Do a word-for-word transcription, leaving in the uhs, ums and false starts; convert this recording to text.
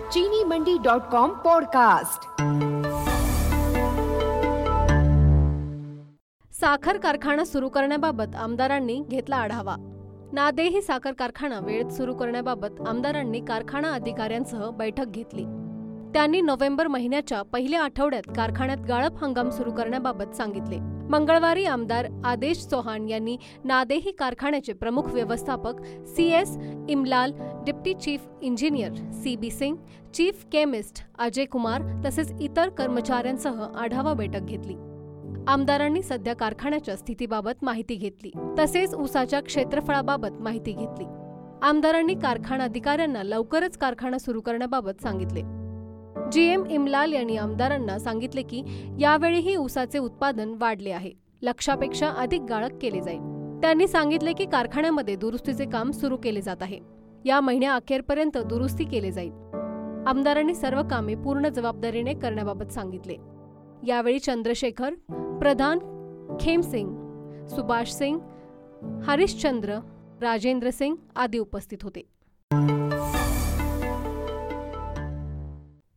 चीनी मंडी dot com podcast. साखर कारखाना सुरू करण्याबाबत आमदारांनी घेतला आढावा। नादेही साखर कारखाना वेळेत सुरू करण्याबाबत आमदारांनी कारखाना अधिकाऱ्यांसह बैठक घेतली। त्यांनी नोव्हेंबर महिन्याच्या पहिल्या आठवड्यात कारखान्यात गाळप हंगाम सुरू करण्याबाबत सांगितले। मंगळवारी आमदार आदेश चौहान यांनी नादेही कारखान्याचे प्रमुख व्यवस्थापक C S Imlal, deputy chief engineer C B Singh, chief chemist Ajay Kumar तसेच इतर कर्मचाऱ्यांसह आढावा बैठक घेतली। आमदारांनी सध्या कारखान्याच्या स्थितीबाबत माहिती घेतली तसेच ऊसाच्या क्षेत्रफळाबाबत माहिती घेतली। आमदारांनी कारखाना अधिकाऱ्यांना लवकरच कारखाना सुरू करण्याबाबत सांगितले। जी एम इमलाल यांनी आमदारांना सांगितले की यावेळीही ऊसाचे उत्पादन वाढले आहे, लक्षापेक्षा अधिक गाळप केले जाईल। त्यांनी सांगितले की कारखान्यामध्ये दुरुस्तीचे काम सुरू केले जात आहे, या महिन्या अखेरपर्यंत दुरुस्ती केली जाईल। आमदारांनी सर्व कामे पूर्ण जबाबदारीने करण्याबाबत सांगितले। यावेळी चंद्रशेखर प्रधान, खेमसिंग, सुभाष सिंग, हरिश्चंद्र, राजेंद्र सिंग आदी उपस्थित होते।